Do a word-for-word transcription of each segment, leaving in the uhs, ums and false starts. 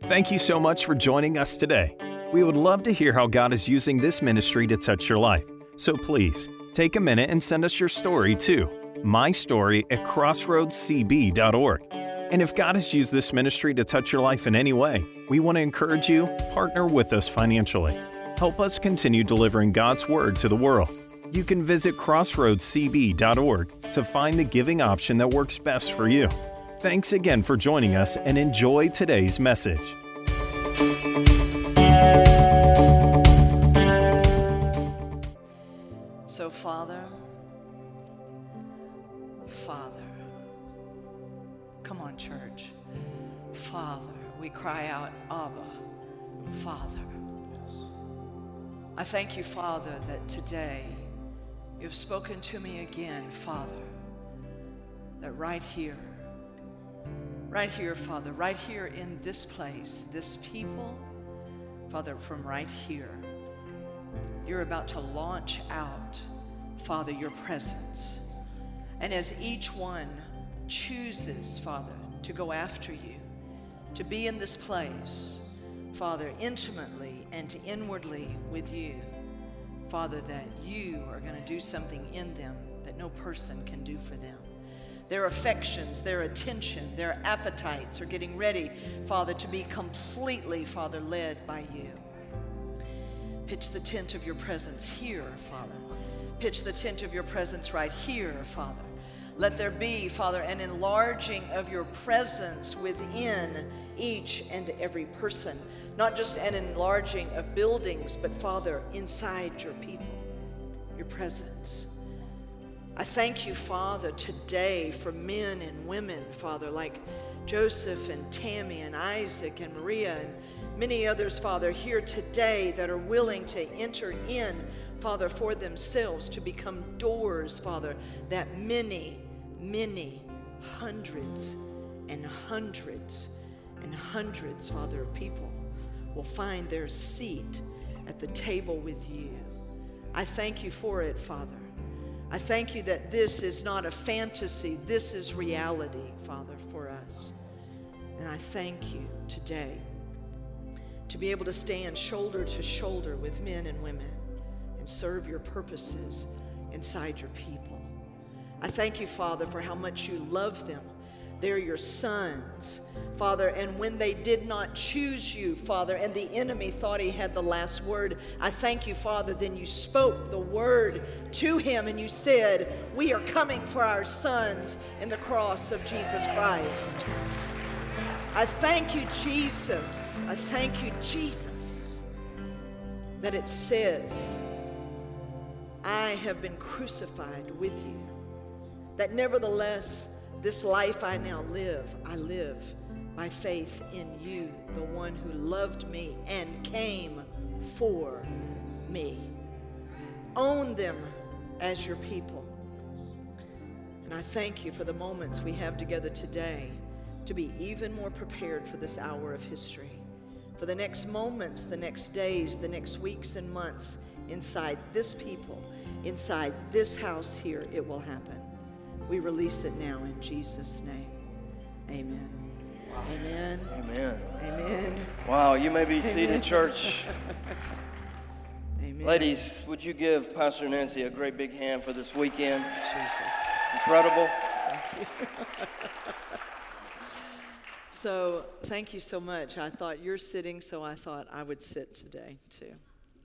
Thank you so much for joining us today. We would love to hear how God is using this ministry to touch your life. So please, take a minute and send us your story to my story at crossroads c b dot org. And if God has used this ministry to touch your life in any way, we want to encourage you, partner with us financially. Help us continue delivering God's Word to the world. You can visit crossroads c b dot org to find the giving option that works best for you. Thanks again for joining us and enjoy today's message. So, Father, Father, come on, church. Father, we cry out, Abba, Father. I thank you, Father, that today you've spoken to me again, Father, that right here, right here, Father, right here in this place, this people, Father, from right here, you're about to launch out, Father, your presence. And as each one chooses, Father, to go after you, to be in this place, Father, intimately and inwardly with you, Father, that you are going to do something in them that no person can do for them. Their affections, their attention, their appetites are getting ready, Father, to be completely, Father, led by you. Pitch the tent of your presence here, Father. Pitch the tent of your presence right here, Father. Let there be, Father, an enlarging of your presence within each and every person. Not just an enlarging of buildings, but, Father, inside your people, your presence. I thank you, Father, today for men and women, Father, like Joseph and Tammy and Isaac and Maria and many others, Father, here today that are willing to enter in, Father, for themselves to become doors, Father, that many, many hundreds and hundreds and hundreds, Father, of people will find their seat at the table with you. I thank you for it, Father. I thank you that this is not a fantasy. This is reality, Father, for us. And I thank you today to be able to stand shoulder to shoulder with men and women and serve your purposes inside your people. I thank you, Father, for how much you love them. They're your sons, Father, and when they did not choose you, Father, and the enemy thought he had the last word, I thank you, Father, then you spoke the word to him and you said, we are coming for our sons in the cross of Jesus Christ. I thank you, Jesus. I thank you, Jesus, that it says, I have been crucified with you, that nevertheless, this life I now live, I live by faith in you, the one who loved me and came for me. Own them as your people. And I thank you for the moments we have together today to be even more prepared for this hour of history. For the next moments, the next days, the next weeks and months inside this people, inside this house here, it will happen. We release it now in Jesus' name. Amen. Wow. Amen. Amen. Amen. Wow, you may be seated, Amen. church. Amen. Ladies, would you give Pastor Nancy a great big hand for this weekend? Jesus. Incredible. Thank you. So, thank you so much. I thought you're sitting, so I thought I would sit today, too.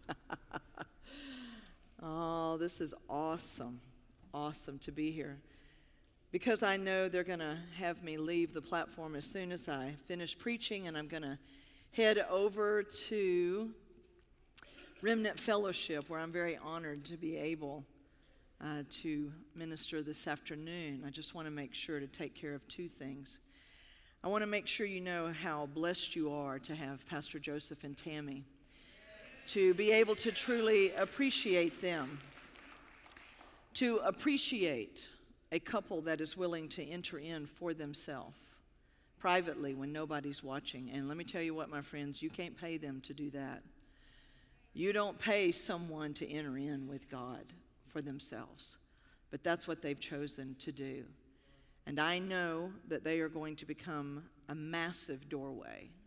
Oh, this is awesome. Awesome to be here. Because I know they're going to have me leave the platform as soon as I finish preaching, and I'm going to head over to Remnant Fellowship, where I'm very honored to be able uh, to minister this afternoon. I just want to make sure to take care of two things. I want to make sure you know how blessed you are to have Pastor Joseph and Tammy, to be able to truly appreciate them, to appreciate a couple that is willing to enter in for themselves privately when nobody's watching. And let me tell you what, my friends, you can't pay them to do that. You don't pay someone to enter in with God for themselves, but that's what they've chosen to do. And I know that they are going to become a massive doorway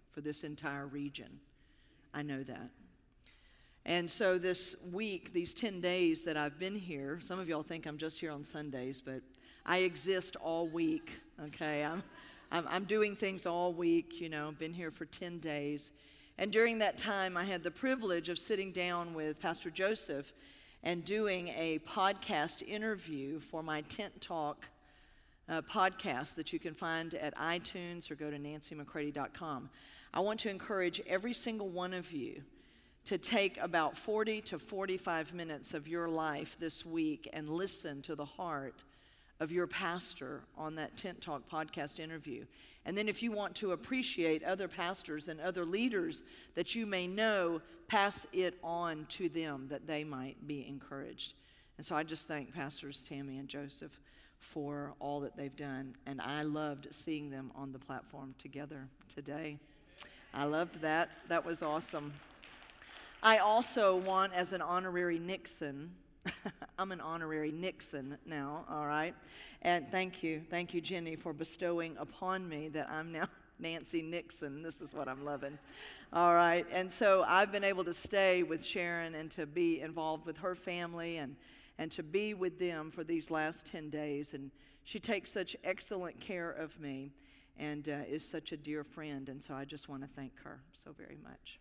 for this entire region. I know that. And so this week, these ten days that I've been here, some of y'all think I'm just here on Sundays, but I exist all week, okay? I'm, I'm, I'm doing things all week, you know, been here for ten days. And during that time, I had the privilege of sitting down with Pastor Joseph and doing a podcast interview for my Tent Talk uh, podcast that you can find at iTunes or go to nancy mccready dot com. I want to encourage every single one of you to take about forty to forty-five minutes of your life this week and listen to the heart of your pastor on that Tent Talk podcast interview. And then if you want to appreciate other pastors and other leaders that you may know, pass it on to them that they might be encouraged. And so I just thank Pastors Tammy and Joseph for all that they've done. And I loved seeing them on the platform together today. I loved that. That was awesome. I also want, as an honorary Nixon, I'm an honorary Nixon now, all right? And thank you, thank you, Jenny, for bestowing upon me that I'm now Nancy Nixon. This is what I'm loving, all right? And so I've been able to stay with Sharon and to be involved with her family and, and to be with them for these last ten days. And she takes such excellent care of me and uh, is such a dear friend. And so I just want to thank her so very much.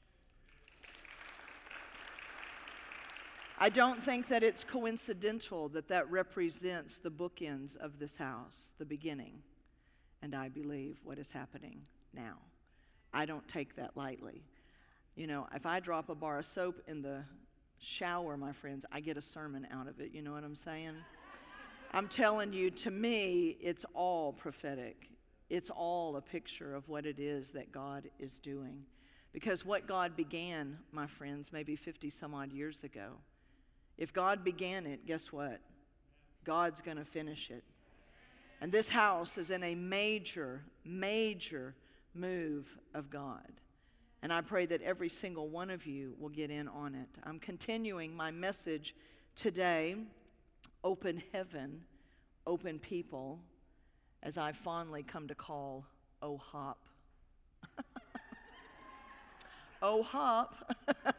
I don't think that it's coincidental that that represents the bookends of this house, the beginning, and I believe what is happening now. I don't take that lightly. You know, if I drop a bar of soap in the shower, my friends, I get a sermon out of it. You know what I'm saying? I'm telling you, to me, it's all prophetic. It's all a picture of what it is that God is doing. Because what God began, my friends, maybe fifty some odd years ago, if God began it, guess what? God's going to finish it. And this house is in a major, major move of God. And I pray that every single one of you will get in on it. I'm continuing my message today, Open Heaven, Open People, as I fondly come to call O Hop. O Hop,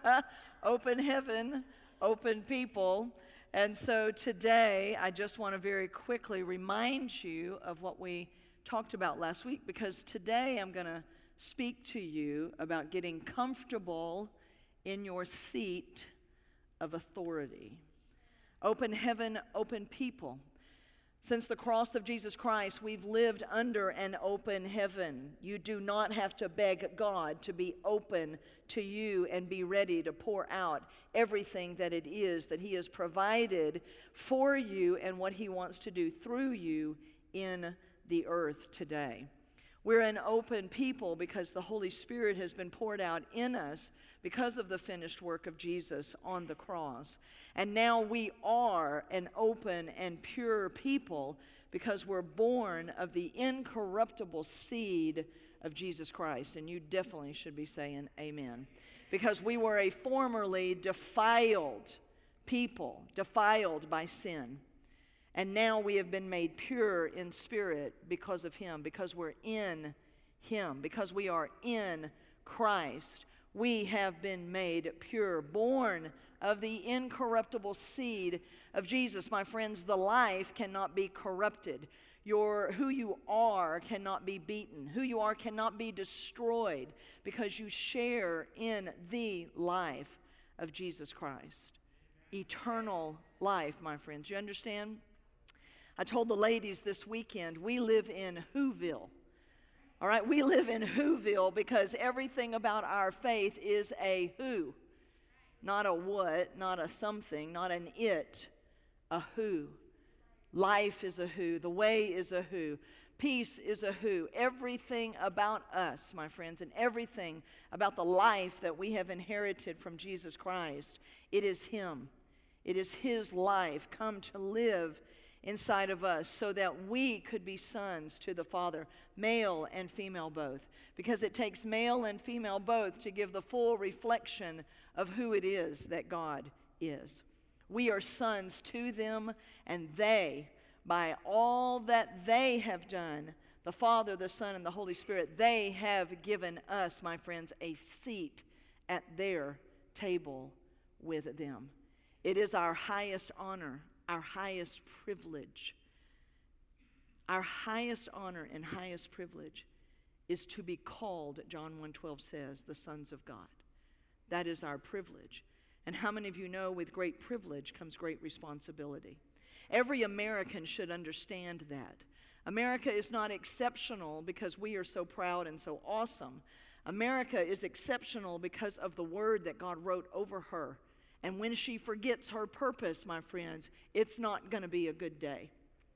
Open Heaven, Open People. And so today, I just want to very quickly remind you of what we talked about last week, because today I'm going to speak to you about getting comfortable in your seat of authority. Open heaven, open people. Since the cross of Jesus Christ, we've lived under an open heaven. You do not have to beg God to be open to you and be ready to pour out everything that it is that He has provided for you and what He wants to do through you in the earth today. We're an open people because the Holy Spirit has been poured out in us because of the finished work of Jesus on the cross. And now we are an open and pure people because we're born of the incorruptible seed of Jesus Christ. And you definitely should be saying amen. Because we were a formerly defiled people, defiled by sin. And now we have been made pure in spirit because of Him, because we're in Him, because we are in Christ. We have been made pure, born of the incorruptible seed of Jesus. My friends, the life cannot be corrupted. Your, who you are cannot be beaten. Who you are cannot be destroyed because you share in the life of Jesus Christ. Eternal life, my friends. You understand? I told the ladies this weekend, we live in Whoville. All right, we live in Whoville because everything about our faith is a who. Not a what, not a something, not an it, a who. Life is a who. The way is a who. Peace is a who. Everything about us, my friends, and everything about the life that we have inherited from Jesus Christ, it is Him. It is His life come to live inside of us so that we could be sons to the Father, male and female both. Because it takes male and female both to give the full reflection of who it is that God is. We are sons to them, and they, by all that they have done, the Father, the Son, and the Holy Spirit, they have given us, my friends, a seat at their table with them. It is our highest honor, our highest privilege. Our highest honor and highest privilege is to be called, John one twelve says, the sons of God. That is our privilege. And how many of you know with great privilege comes great responsibility? Every American should understand that. America is not exceptional because we are so proud and so awesome. America is exceptional because of the word that God wrote over her. And when she forgets her purpose, my friends, it's not going to be a good day.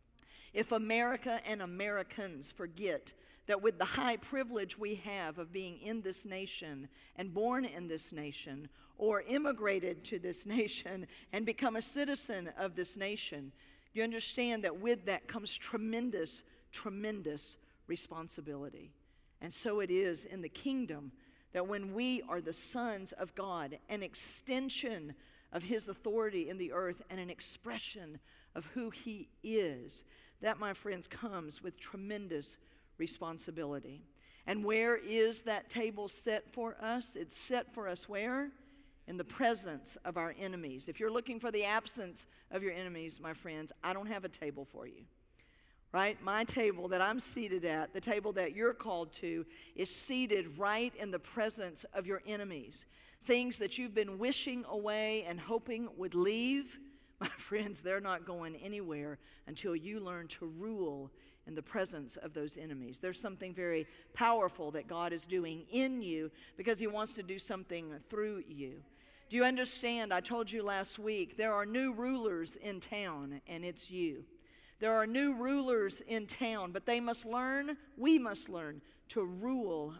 If America and Americans forget that with the high privilege we have of being in this nation and born in this nation or immigrated to this nation and become a citizen of this nation, do you understand that with that comes tremendous, tremendous responsibility? And so it is in the kingdom that when we are the sons of God, an extension of His authority in the earth and an expression of who He is, that, my friends, comes with tremendous responsibility. And where is that table set for us? It's set for us where? In the presence of our enemies. If you're looking for the absence of your enemies, my friends, I don't have a table for you. Right? My table that I'm seated at, the table that you're called to, is seated right in the presence of your enemies. Things that you've been wishing away and hoping would leave, my friends, they're not going anywhere until you learn to rule in the presence of those enemies. There's something very powerful that God is doing in you because He wants to do something through you. Do you understand? I told you last week, there are new rulers in town, and it's you. There are new rulers in town, but they must learn, we must learn, to rule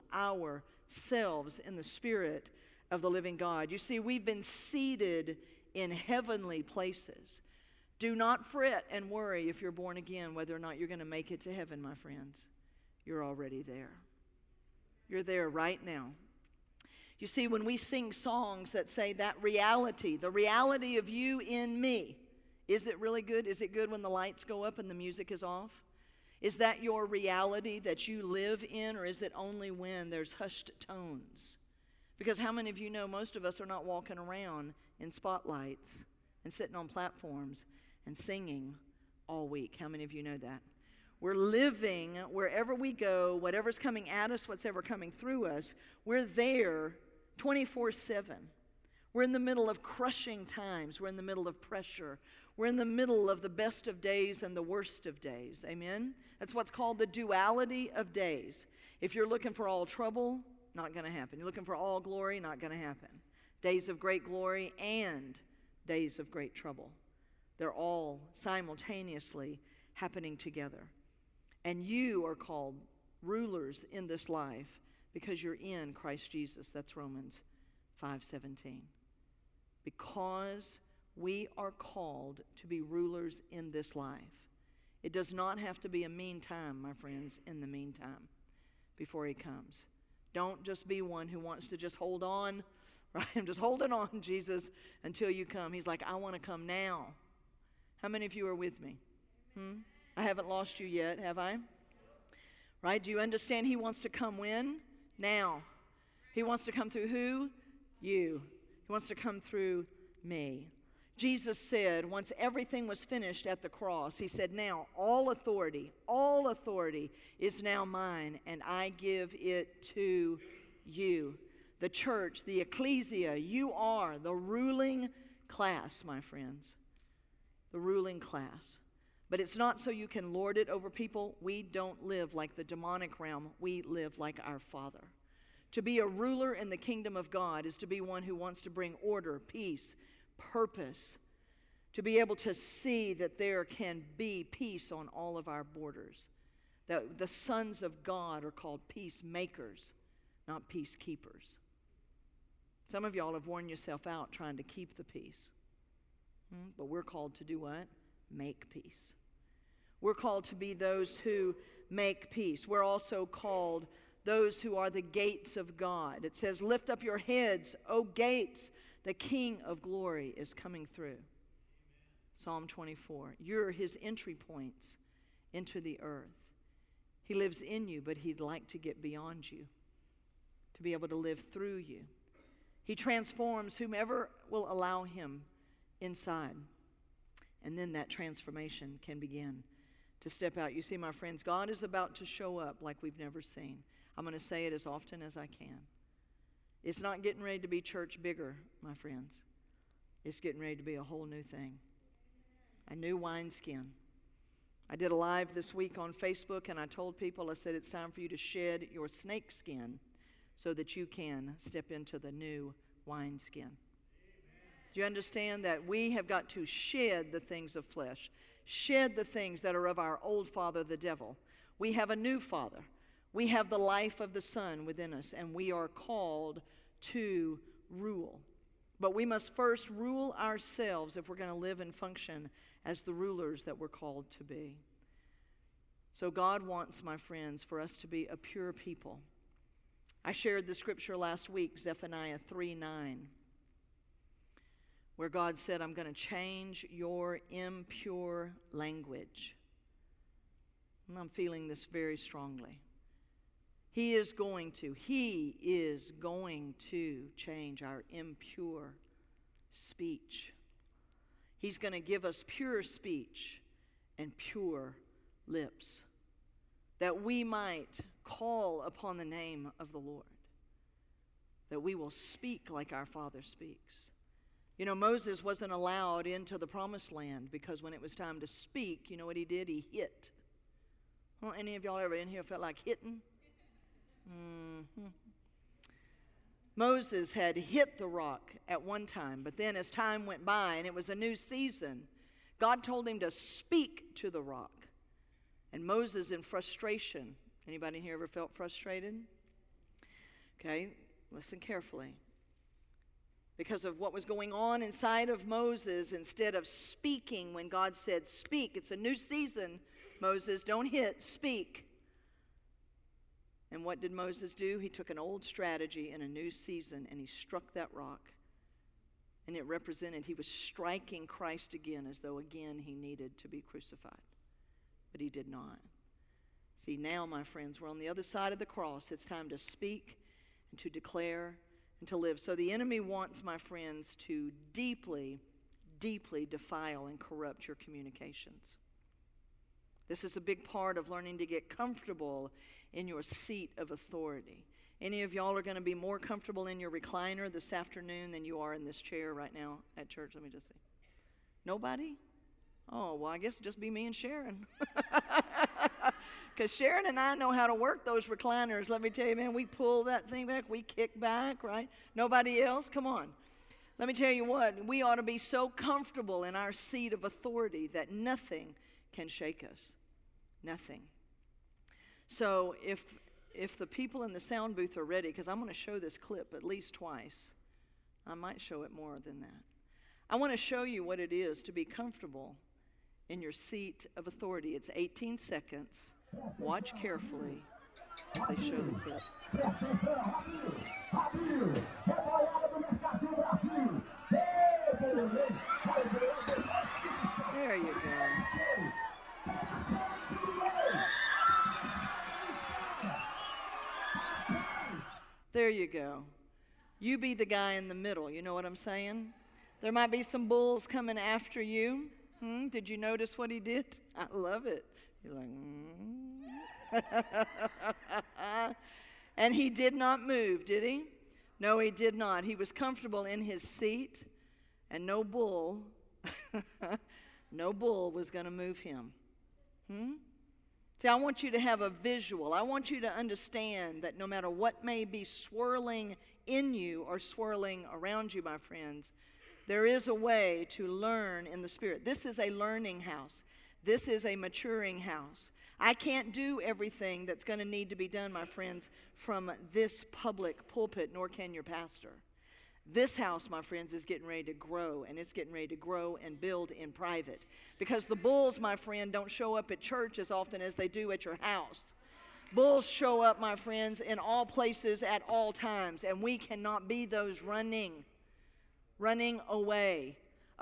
ourselves in the Spirit of the living God. You see, we've been seated in heavenly places. Do not fret and worry if you're born again, whether or not you're going to make it to heaven, my friends. You're already there. You're there right now. You see, when we sing songs that say that reality, the reality of you in me, is it really good? Is it good when the lights go up and the music is off? Is that your reality that you live in, or is it only when there's hushed tones? Because how many of you know most of us are not walking around in spotlights and sitting on platforms and singing all week? How many of you know that? We're living wherever we go, whatever's coming at us, whatever coming through us, we're there twenty-four seven. We're in the middle of crushing times. We're in the middle of pressure. We're in the middle of the best of days and the worst of days. Amen? That's what's called the duality of days. If you're looking for all trouble, not going to happen. You're looking for all glory, not going to happen. Days of great glory and days of great trouble. They're all simultaneously happening together. And you are called rulers in this life because you're in Christ Jesus. That's Romans five seventeen. Because we are called to be rulers in this life. It does not have to be a meantime, my friends, in the meantime, before He comes. Don't just be one who wants to just hold on, right? I'm just holding on, Jesus, until you come. He's like, I want to come now. How many of you are with me? Hmm? I haven't lost you yet, have I? Right? Do you understand He wants to come when? Now. He wants to come through who? You. He wants to come through me. Jesus said, once everything was finished at the cross, He said, now all authority, all authority is now mine, and I give it to you. The church, the ecclesia, you are the ruling class, my friends. The ruling class. But it's not so you can lord it over people. We don't live like the demonic realm. We live like our Father. To be a ruler in the kingdom of God is to be one who wants to bring order, peace, purpose, to be able to see that there can be peace on all of our borders. That the sons of God are called peacemakers, not peacekeepers. Some of y'all have worn yourself out trying to keep the peace. Hmm? But we're called to do what? Make peace. We're called to be those who make peace. We're also called those who are the gates of God. It says, lift up your heads, O gates. The King of glory is coming through. Psalm twenty-four. You're His entry points into the earth. He lives in you, but he'd like to get beyond you, to be able to live through you. He transforms whomever will allow him inside. And then that transformation can begin to step out. You see, my friends, God is about to show up like we've never seen. I'm going to say it as often as I can. It's not getting ready to be church bigger, my friends. It's getting ready to be a whole new thing. A new wineskin. I did a live this week on Facebook, and I told people, I said, it's time for you to shed your snake skin so that you can step into the new wineskin. Do you understand that we have got to shed the things of flesh, shed the things that are of our old father, the devil? We have a new father. We have the life of the Son within us, and we are called to rule. But we must first rule ourselves if we're going to live and function as the rulers that we're called to be. So God wants, my friends, for us to be a pure people. I shared the scripture last week, Zephaniah three nine, where God said, I'm going to change your impure language. And I'm feeling this very strongly. He is going to, He is going to change our impure speech. He's going to give us pure speech and pure lips, that we might call upon the name of the Lord, that we will speak like our Father speaks. You know, Moses wasn't allowed into the promised land because when it was time to speak, you know what he did? He hit. Well, any of y'all ever in here felt like hitting? Mm-hmm. Moses had hit the rock at one time, but then as time went by and it was a new season, God told him to speak to the rock. And Moses, in frustration, anybody here ever felt frustrated? Okay, listen carefully. Because of what was going on inside of Moses, instead of speaking when God said, speak, it's a new season, Moses, don't hit, speak. And what did Moses do? He took an old strategy in a new season and he struck that rock. And it represented he was striking Christ again as though again he needed to be crucified. But he did not. See, now, my friends, we're on the other side of the cross. It's time to speak and to declare and to live. So the enemy wants, my friends, to deeply, deeply defile and corrupt your communications. This is a big part of learning to get comfortable in your seat of authority. Any of y'all are going to be more comfortable in your recliner this afternoon than you are in this chair right now at church? Let me just see. Nobody? Oh, well, I guess it'll just be me and Sharon. Because Sharon and I know how to work those recliners. Let me tell you, man, we pull that thing back, we kick back, right? Nobody else? Come on. Let me tell you what, we ought to be so comfortable in our seat of authority that nothing can shake us. Nothing. So if if the people in the sound booth are ready, because I'm going to show this clip at least twice. I might show it more than that. I want to show you what it is to be comfortable in your seat of authority. It's eighteen seconds. Watch carefully as they show the clip. There you go. There you go. You be the guy in the middle. You know what I'm saying? There might be some bulls coming after you. Hmm? Did you notice what he did? I love it. You're like, mm. And he did not move, did he? No, he did not. He was comfortable in his seat, and no bull, no bull was going to move him. Hmm? See, I want you to have a visual. I want you to understand that no matter what may be swirling in you or swirling around you, my friends, there is a way to learn in the Spirit. This is a learning house. This is a maturing house. I can't do everything that's going to need to be done, my friends, from this public pulpit, nor can your pastor. This house, my friends, is getting ready to grow, and it's getting ready to grow and build in private. Because the bulls, my friend, don't show up at church as often as they do at your house. Bulls show up, my friends, in all places at all times, and we cannot be those running, running away,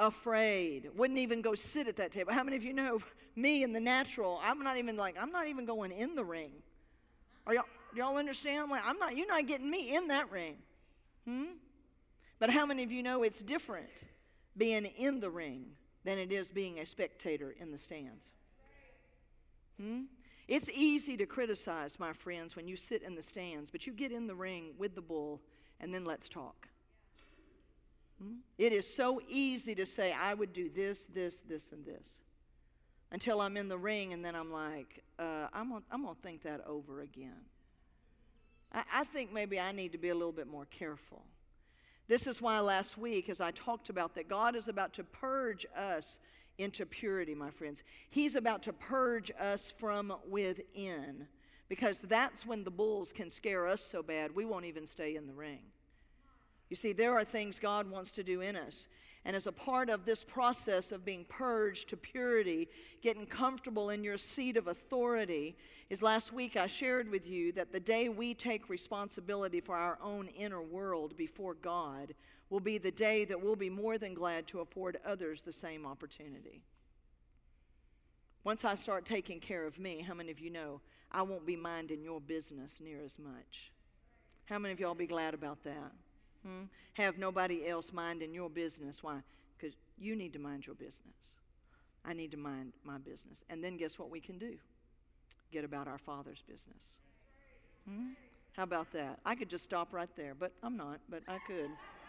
afraid. Wouldn't even go sit at that table. How many of you know me in the natural? I'm not even like, I'm not even going in the ring. Are y'all, y'all understand? Like, I'm not, you're not getting me in that ring. Hmm? But how many of you know it's different being in the ring than it is being a spectator in the stands? Hmm? It's easy to criticize, my friends, when you sit in the stands, but you get in the ring with the bull, and then let's talk. Hmm? It is so easy to say, I would do this, this, this, and this, until I'm in the ring, and then I'm like, uh, I'm gonna, I'm gonna think that over again. I, I think maybe I need to be a little bit more careful. This is why last week, as I talked about that God is about to purge us into purity, my friends. He's about to purge us from within, because that's when the bulls can scare us so bad we won't even stay in the ring. You see, there are things God wants to do in us. And as a part of this process of being purged to purity, getting comfortable in your seat of authority, is last week I shared with you that the day we take responsibility for our own inner world before God will be the day that we'll be more than glad to afford others the same opportunity. Once I start taking care of me, how many of you know I won't be minding your business near as much? How many of y'all be glad about that? Hmm? Have nobody else minding your business. Why? Because you need to mind your business. I need to mind my business. And then guess what we can do? Get about our Father's business. Hmm? How about that? I could just stop right there, but I'm not, but I could.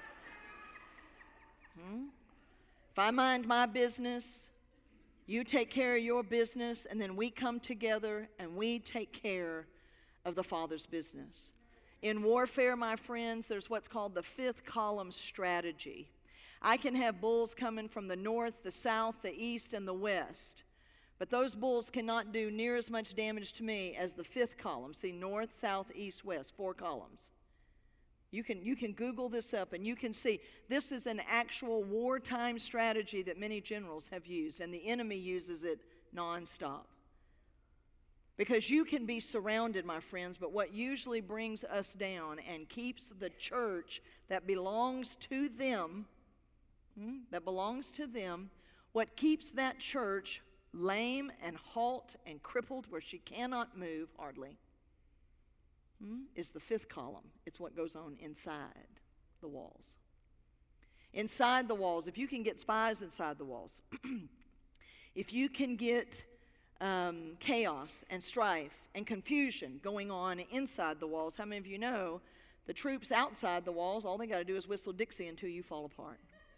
Hmm? If I mind my business, you take care of your business, and then we come together and we take care of the Father's business. In warfare, my friends, there's what's called the fifth column strategy. I can have bulls coming from the north, the south, the east, and the west. But those bulls cannot do near as much damage to me as the fifth column. See, north, south, east, west, four columns. You can, you can Google this up and you can see this is an actual wartime strategy that many generals have used, and the enemy uses it nonstop. Because you can be surrounded, my friends, but what usually brings us down and keeps the church that belongs to them, hmm, that belongs to them, what keeps that church lame and halt and crippled where she cannot move hardly, hmm, is the fifth column. It's what goes on inside the walls. Inside the walls, if you can get spies inside the walls, if you can get um, chaos and strife and confusion going on inside the walls, how many of you know the troops outside the walls, all they got to do is whistle Dixie until you fall apart?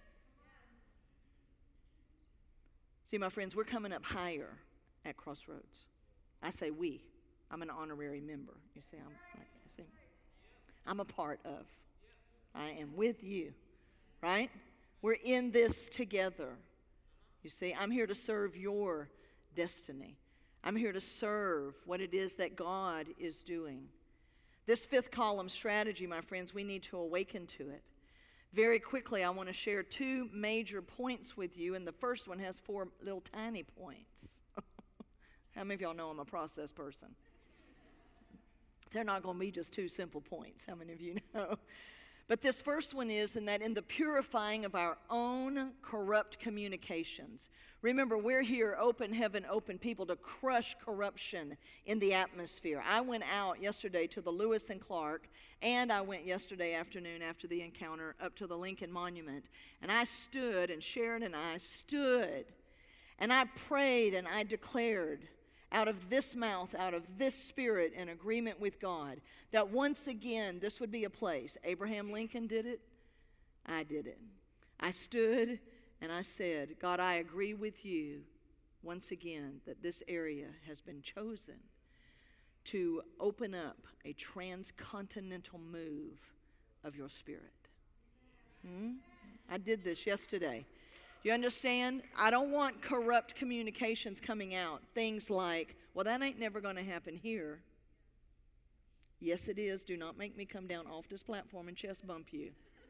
See, my friends, we're coming up higher at Crossroads. I say we. I'm an honorary member. You see, I'm like, see, I'm a part of. I am with you, right? We're in this together. You see, I'm here to serve your destiny. I'm here to serve what it is that God is doing. This fifth column strategy, my friends, we need to awaken to it. Very quickly, I want to share two major points with you, and the first one has four little tiny points. How many of y'all know I'm a process person? They're not going to be just two simple points. How many of you know? But this first one is in that in the purifying of our own corrupt communications. Remember, we're here, open heaven, open people, to crush corruption in the atmosphere. I went out yesterday to the Lewis and Clark, and I went yesterday afternoon after the encounter up to the Lincoln Monument. And I stood, and Sharon and I stood, and I prayed and I declared out of this mouth, out of this spirit, in agreement with God, that once again this would be a place. Abraham Lincoln did it. I did it. I stood and I said, God, I agree with you once again that this area has been chosen to open up a transcontinental move of your spirit. Hmm? I did this yesterday. You understand? I don't want corrupt communications coming out. Things like, well, that ain't never going to happen here. Yes, it is. Do not make me come down off this platform and chest bump you.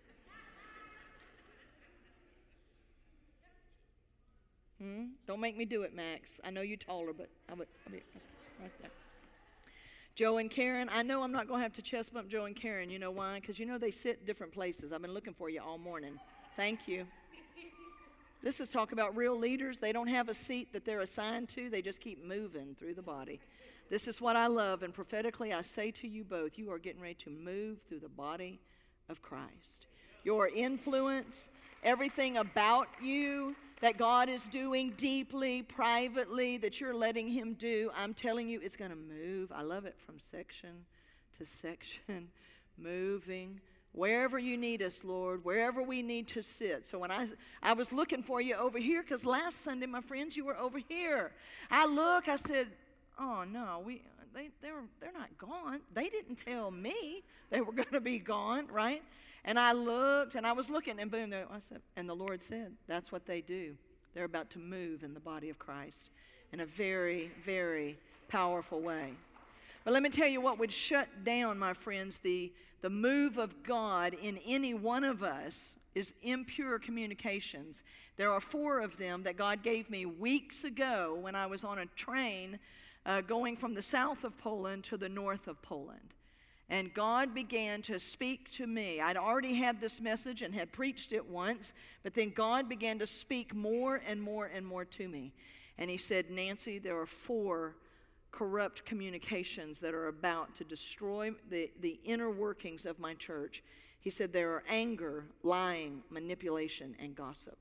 Hmm? Don't make me do it, Max. I know you're taller, but I'll be, I'll be right there. Joe and Karen, I know I'm not going to have to chest bump Joe and Karen. You know why? Because you know they sit different places. I've been looking for you all morning. Thank you. This is talk about real leaders. They don't have a seat that they're assigned to. They just keep moving through the body. This is what I love, and prophetically I say to you both, you are getting ready to move through the body of Christ. Your influence, everything about you that God is doing deeply, privately, that you're letting Him do, I'm telling you, it's going to move. I love it, from section to section, moving. Wherever you need us, Lord, wherever we need to sit. So when I, I was looking for you over here, because last Sunday, my friends, you were over here. I look, I said, oh, no, we, they, they're, they're not gone. They didn't tell me they were going to be gone, right? And I looked, and I was looking, and boom, there, I said, and the Lord said, that's what they do. They're about to move in the body of Christ in a very, very powerful way. But let me tell you what would shut down, my friends, the, the move of God in any one of us is impure communications. There are four of them that God gave me weeks ago when I was on a train uh, going from the south of Poland to the north of Poland. And God began to speak to me. I'd already had this message and had preached it once, but then God began to speak more and more and more to me. And He said, Nancy, there are four corrupt communications that are about to destroy the, the inner workings of my church. He said there are anger, lying, manipulation, and gossip.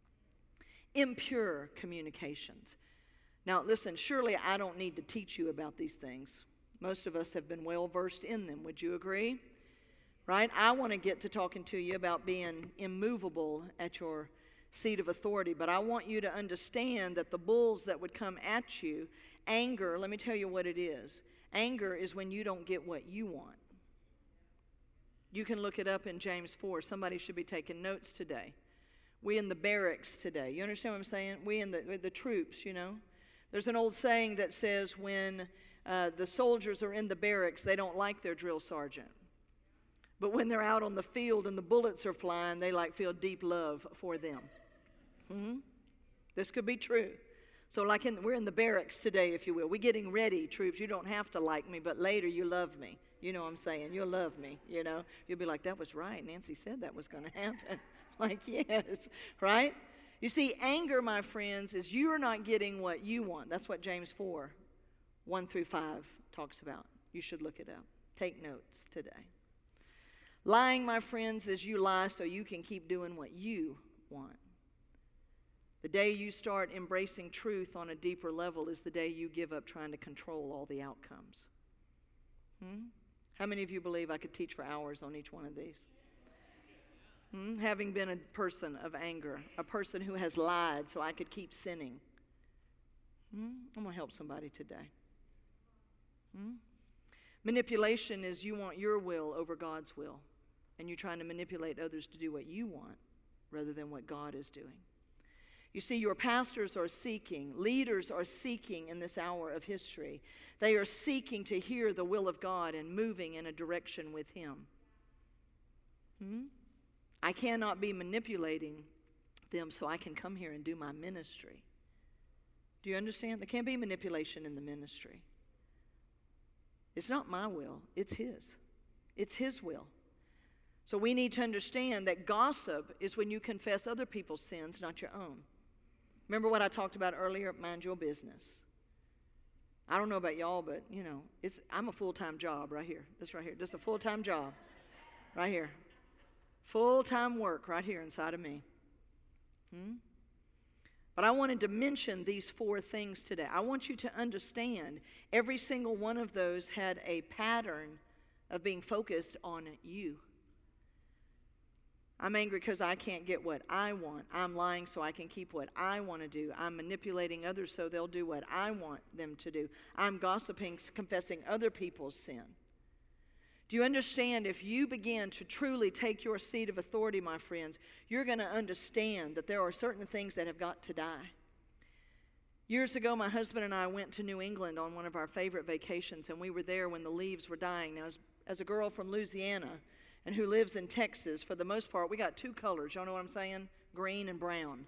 Impure communications. Now listen, surely I don't need to teach you about these things. Most of us have been well versed in them. Would you agree? Right? I want to get to talking to you about being immovable at your seat of authority, but I want you to understand that the bulls that would come at you, anger, let me tell you what it is. Anger is when you don't get what you want. You can look it up in James four. Somebody should be taking notes today. We in the barracks today. You understand what I'm saying? We in the, the troops, you know. There's an old saying that says when uh, the soldiers are in the barracks, they don't like their drill sergeant. But when they're out on the field and the bullets are flying, they like feel deep love for them. Hmm? This could be true. So like in, we're in the barracks today, if you will. We're getting ready, troops. You don't have to like me, but later you love me. You know what I'm saying? You'll love me, you know. You'll be like, that was right. Nancy said that was going to happen. Like, yes, right? You see, anger, my friends, is you're not getting what you want. That's what James four, one through five talks about. You should look it up. Take notes today. Lying, my friends, is you lie so you can keep doing what you want. The day you start embracing truth on a deeper level is the day you give up trying to control all the outcomes. Hmm? How many of you believe I could teach for hours on each one of these? Hmm? Having been a person of anger, a person who has lied so I could keep sinning. Hmm? I'm going to help somebody today. Hmm? Manipulation is you want your will over God's will, and you're trying to manipulate others to do what you want rather than what God is doing. You see, your pastors are seeking, leaders are seeking in this hour of history. They are seeking to hear the will of God and moving in a direction with Him. Hmm? I cannot be manipulating them so I can come here and do my ministry. Do you understand? There can't be manipulation in the ministry. It's not my will, it's His. It's His will. So we need to understand that gossip is when you confess other people's sins, not your own. Remember what I talked about earlier? Mind your business. I don't know about y'all, but, you know, it's I'm a full-time job right here. This right here. This is a full-time job right here. Full-time work right here inside of me. Hmm? But I wanted to mention these four things today. I want you to understand every single one of those had a pattern of being focused on you. I'm angry because I can't get what I want. I'm lying so I can keep what I want to do. I'm manipulating others so they'll do what I want them to do. I'm gossiping, confessing other people's sin. Do you understand? If you begin to truly take your seat of authority, my friends, you're going to understand that there are certain things that have got to die. Years ago, my husband and I went to New England on one of our favorite vacations, and we were there when the leaves were dying. Now, as, as a girl from Louisiana and who lives in Texas, for the most part, we got two colors. Y'all know what I'm saying? Green and brown.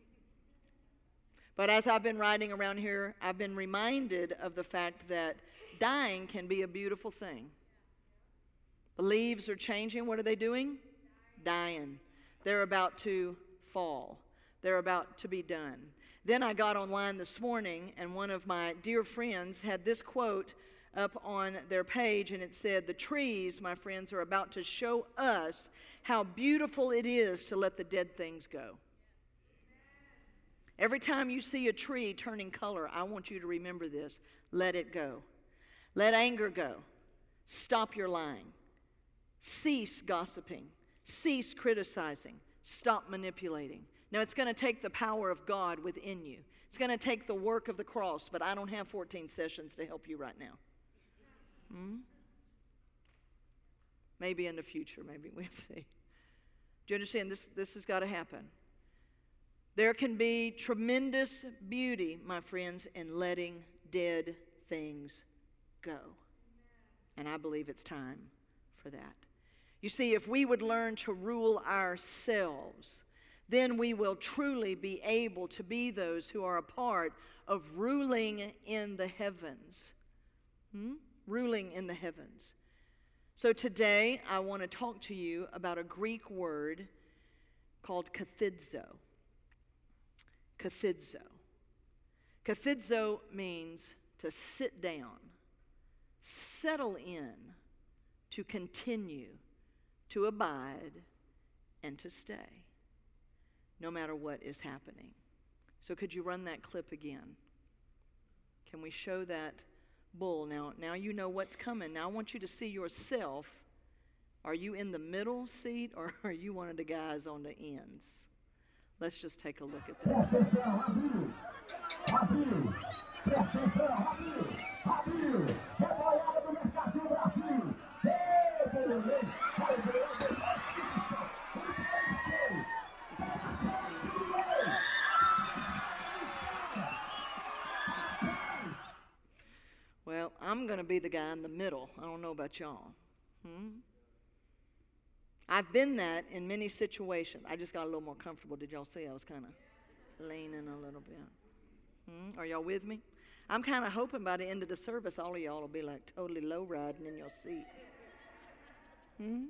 But as I've been riding around here, I've been reminded of the fact that dying can be a beautiful thing. The leaves are changing. What are they doing? Dying. They're about to fall. They're about to be done. Then I got online this morning, and one of my dear friends had this quote up on their page, and it said, "The trees, my friends, are about to show us how beautiful it is to let the dead things go." Every time you see a tree turning color, I want you to remember this. Let it go. Let anger go. Stop your lying. Cease gossiping. Cease criticizing. Stop manipulating. Now, it's going to take the power of God within you. It's going to take the work of the cross, but I don't have fourteen sessions to help you right now. Hmm? Maybe in the future, maybe we'll see. Do you understand? This, this has got to happen. There can be tremendous beauty, my friends, in letting dead things go. And I believe it's time for that. You see, if we would learn to rule ourselves, then we will truly be able to be those who are a part of ruling in the heavens. Hmm? Ruling in the heavens. So today, I want to talk to you about a Greek word called kathidzo. Kathidzo. Kathidzo means to sit down, settle in, to continue, to abide, and to stay, no matter what is happening. So could you run that clip again? Can we show that bull? Now, now you know what's coming. Now I want you to see yourself. Are you in the middle seat, or are you one of the guys on the ends? Let's just take a look at that. Well, I'm going to be the guy in the middle. I don't know about y'all. Hmm? I've been that in many situations. I just got a little more comfortable. Did y'all see I was kind of leaning a little bit? Hmm? Are y'all with me? I'm kind of hoping by the end of the service, all of y'all will be like totally low riding in your seat. Hmm?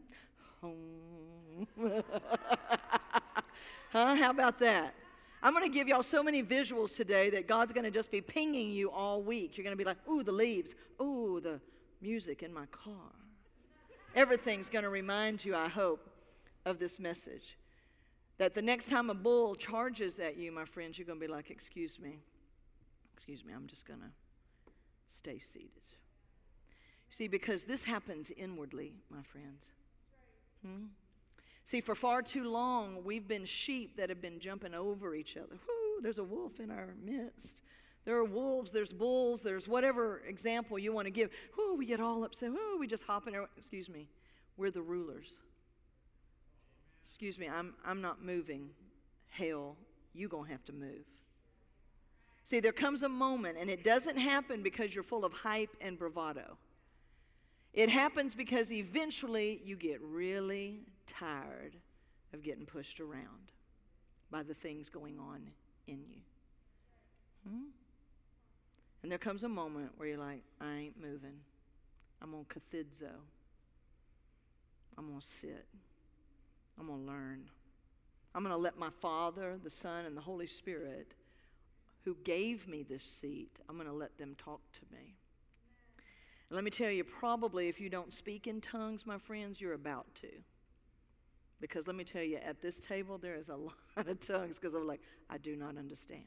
Huh? How about that? I'm going to give y'all so many visuals today that God's going to just be pinging you all week. You're going to be like, ooh, the leaves. Ooh, the music in my car. Everything's going to remind you, I hope, of this message. That the next time a bull charges at you, my friends, you're going to be like, excuse me. Excuse me, I'm just going to stay seated. See, because this happens inwardly, my friends. Hmm? See, for far too long, we've been sheep that have been jumping over each other. Whoo, there's a wolf in our midst. There are wolves, there's bulls, there's whatever example you want to give. Whoo, we get all upset. Whoo, we just hop in there. Excuse me, we're the rulers. Excuse me, I'm, I'm not moving. Hell, you're going to have to move. See, there comes a moment, and it doesn't happen because you're full of hype and bravado. It happens because eventually you get really tired of getting pushed around by the things going on in you. Hmm? And there comes a moment where you're like, I ain't moving. I'm on kathidzo. I'm going to sit. I'm going to learn. I'm going to let my Father, the Son, and the Holy Spirit, who gave me this seat, I'm going to let them talk to me. And let me tell you, probably if you don't speak in tongues, my friends, you're about to. Because let me tell you, at this table, there is a lot of tongues because I'm like, I do not understand.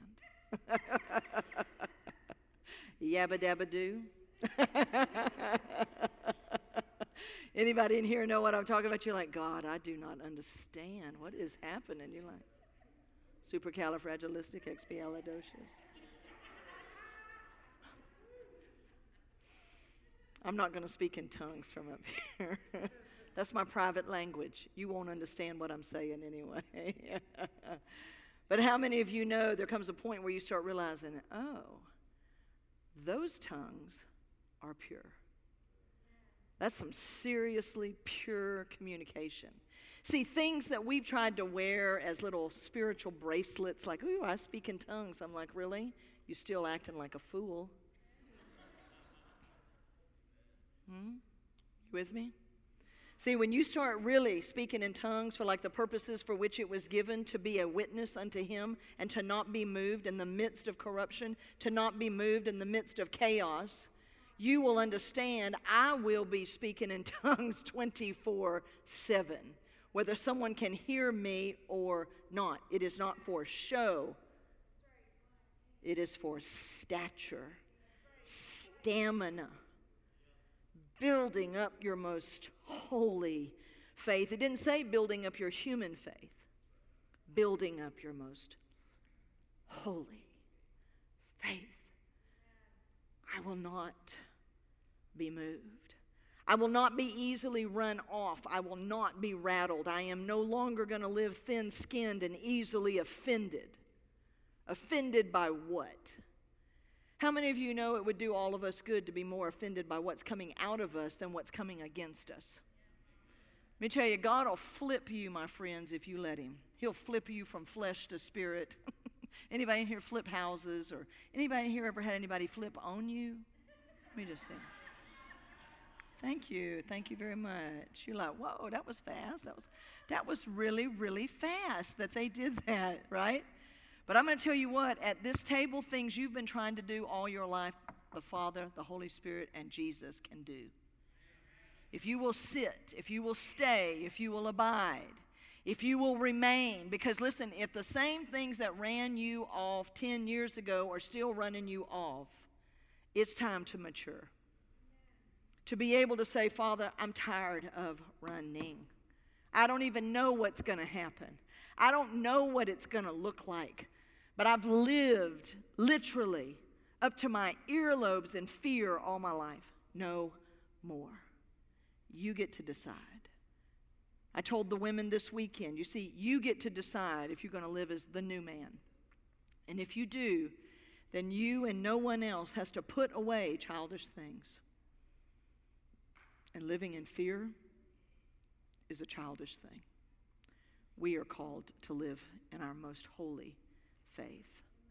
Yabba dabba doo. Anybody in here know what I'm talking about? You're like, God, I do not understand. What is happening? You're like, supercalifragilisticexpialidocious. I'm not going to speak in tongues from up here. That's my private language. You won't understand what I'm saying anyway. But how many of you know there comes a point where you start realizing, oh, those tongues are pure. That's some seriously pure communication. See, things that we've tried to wear as little spiritual bracelets, like, ooh, I speak in tongues. I'm like, really? You still acting like a fool. Hmm? You with me? See, when you start really speaking in tongues for like the purposes for which it was given, to be a witness unto him and to not be moved in the midst of corruption, to not be moved in the midst of chaos, you will understand I will be speaking in tongues twenty-four seven, whether someone can hear me or not. It is not for show. It is for stature, stamina, building up your most holy faith. It didn't say building up your human faith. Building up your most holy faith. I will not be moved. I will not be easily run off. I will not be rattled. I am no longer going to live thin-skinned and easily offended. Offended by what? How many of you know it would do all of us good to be more offended by what's coming out of us than what's coming against us? Let me tell you, God will flip you, my friends, if you let him. He'll flip you from flesh to spirit. Anybody in here flip houses? Or anybody in here ever had anybody flip on you? Let me just say. Thank you. Thank you very much. You're like, whoa, that was fast. That was, that was really, really fast that they did that, right? But I'm going to tell you what, at this table, things you've been trying to do all your life, the Father, the Holy Spirit, and Jesus can do. If you will sit, if you will stay, if you will abide, if you will remain. Because listen, if the same things that ran you off ten years ago are still running you off, it's time to mature. To be able to say, Father, I'm tired of running. I don't even know what's going to happen. I don't know what it's going to look like. But I've lived literally up to my earlobes in fear all my life. No more. You get to decide. I told the women this weekend, you see, you get to decide if you're going to live as the new man. And if you do, then you and no one else has to put away childish things. And living in fear is a childish thing. We are called to live in our most holy faith.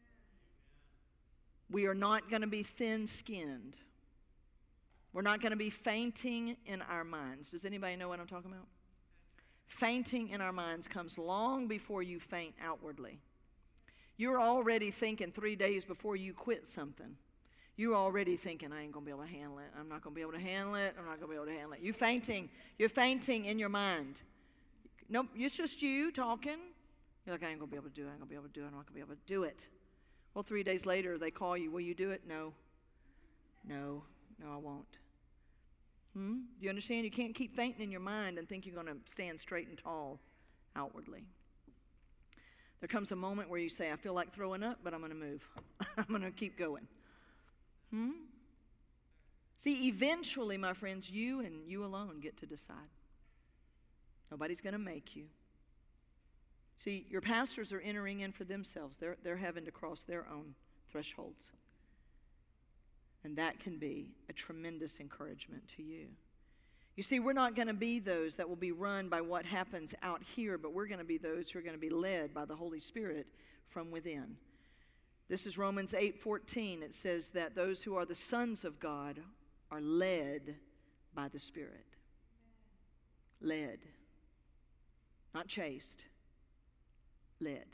We are not going to be thin-skinned. We're not going to be fainting in our minds. Does anybody know what I'm talking about? Fainting in our minds comes long before you faint outwardly. You're already thinking three days before you quit something. You're already thinking, I ain't going to be able to handle it. I'm not going to be able to handle it. I'm not going to be able to handle it. You're fainting. You're fainting in your mind. Nope, it's just you talking. You're like, I ain't going to be able to do it. I ain't going to be able to do it. I'm not going to be able to do it. Well, three days later, they call you. Will you do it? No. No. No, I won't. Hmm? Do you understand? You can't keep fainting in your mind and think you're going to stand straight and tall outwardly. There comes a moment where you say, I feel like throwing up, but I'm going to move. I'm going to keep going. Hmm? See, eventually, my friends, you and you alone get to decide. Nobody's going to make you. See, your pastors are entering in for themselves. They're, they're having to cross their own thresholds. And that can be a tremendous encouragement to you. You see, we're not going to be those that will be run by what happens out here, but we're going to be those who are going to be led by the Holy Spirit from within. This is Romans eight fourteen. It says that those who are the sons of God are led by the Spirit. Led. Not chased. Led.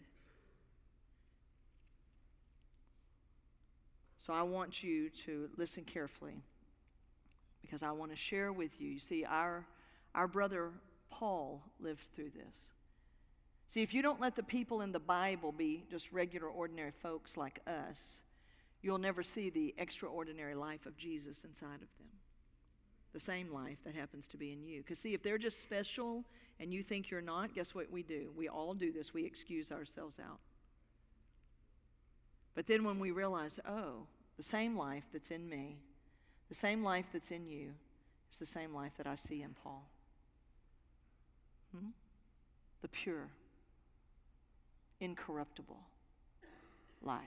So I want you to listen carefully because I want to share with you. You see, our, our brother Paul lived through this. See, if you don't let the people in the Bible be just regular, ordinary folks like us, you'll never see the extraordinary life of Jesus inside of them. The same life that happens to be in you. Because see, if they're just special and you think you're not, guess what we do? We all do this. We excuse ourselves out. But then when we realize, oh, the same life that's in me, the same life that's in you, is the same life that I see in Paul. Hmm? The pure, incorruptible life.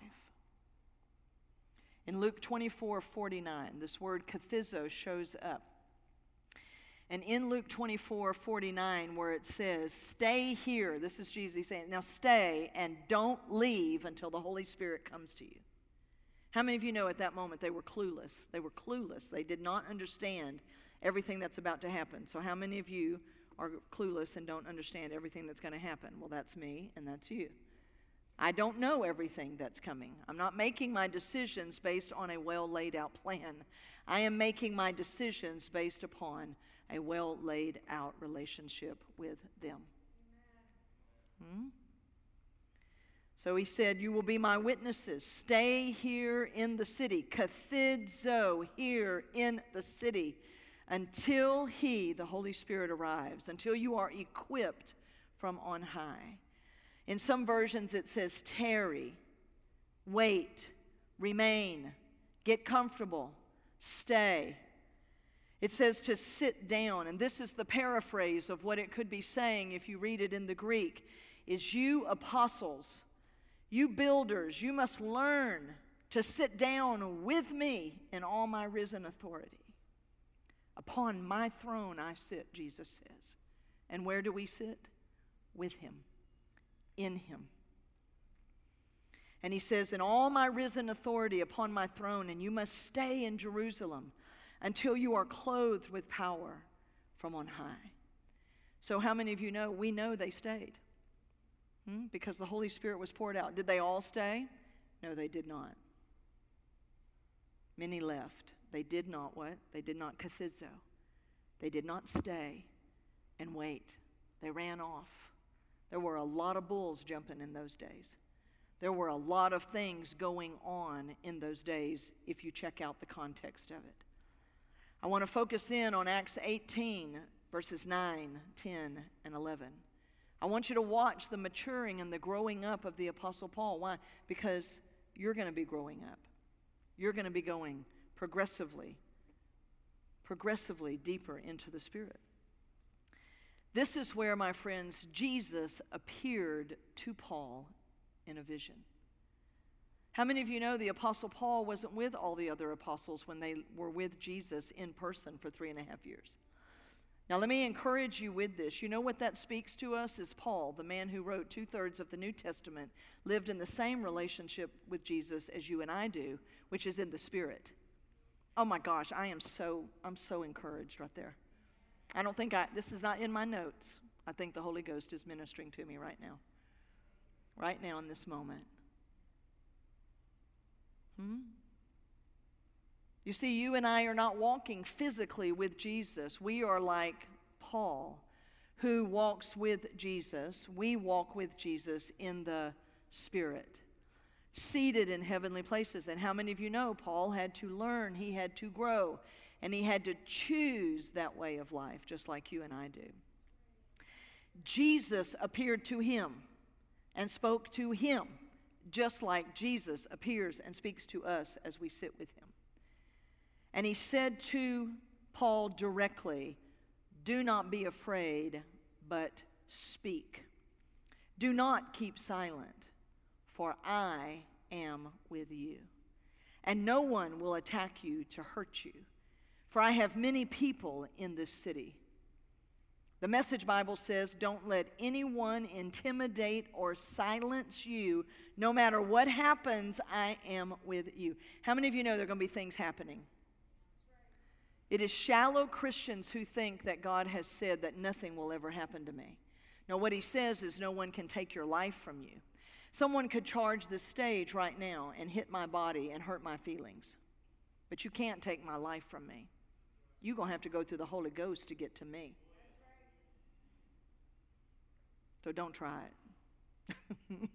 In Luke twenty-four forty-nine, this word kathizo shows up. And in Luke twenty-four forty-nine, where it says, stay here, this is Jesus saying, now stay and don't leave until the Holy Spirit comes to you. How many of you know at that moment they were clueless? They were clueless. They did not understand everything that's about to happen. So how many of you are clueless and don't understand everything that's going to happen? Well, that's me and that's you. I don't know everything that's coming. I'm not making my decisions based on a well laid out plan. I am making my decisions based upon a well laid out relationship with them. Hmm? So he said, you will be my witnesses. Stay here in the city. Kathidzo, here in the city, until he, the Holy Spirit, arrives, until you are equipped from on high. In some versions it says tarry, wait, remain, get comfortable, stay. It says to sit down, and this is the paraphrase of what it could be saying if you read it in the Greek, is you apostles, you builders, you must learn to sit down with me in all my risen authority. Upon my throne I sit, Jesus says. And where do we sit? With him, in him. And he says, in all my risen authority upon my throne, and you must stay in Jerusalem until you are clothed with power from on high. So how many of you know? We know they stayed. Hmm? Because the Holy Spirit was poured out. Did they all stay? No, they did not. Many left. They did not what? They did not kathizo. They did not stay and wait. They ran off. There were a lot of bulls jumping in those days. There were a lot of things going on in those days if you check out the context of it. I want to focus in on Acts eighteen, verses nine, ten, and eleven. I want you to watch the maturing and the growing up of the Apostle Paul. Why? Because you're going to be growing up. You're going to be going progressively, progressively deeper into the Spirit. This is where, my friends, Jesus appeared to Paul in a vision. How many of you know the Apostle Paul wasn't with all the other apostles when they were with Jesus in person for three and a half years? Now, let me encourage you with this. You know what that speaks to us is Paul, the man who wrote two-thirds of the New Testament, lived in the same relationship with Jesus as you and I do, which is in the Spirit. Oh my gosh, I am so, I'm so encouraged right there. I don't think I, this is not in my notes. I think the Holy Ghost is ministering to me right now. Right now in this moment. Hmm? You see, you and I are not walking physically with Jesus. We are like Paul, who walks with Jesus. We walk with Jesus in the Spirit, seated in heavenly places. And how many of you know Paul had to learn, he had to grow, and he had to choose that way of life, just like you and I do. Jesus appeared to him and spoke to him, just like Jesus appears and speaks to us as we sit with him. And he said to Paul directly, do not be afraid, but speak. Do not keep silent, for I am with you. And no one will attack you to hurt you, for I have many people in this city. The Message Bible says, don't let anyone intimidate or silence you. No matter what happens, I am with you. How many of you know there are going to be things happening? It is shallow Christians who think that God has said that nothing will ever happen to me. No, what he says is no one can take your life from you. Someone could charge this stage right now and hit my body and hurt my feelings. But you can't take my life from me. You're going to have to go through the Holy Ghost to get to me. So don't try it.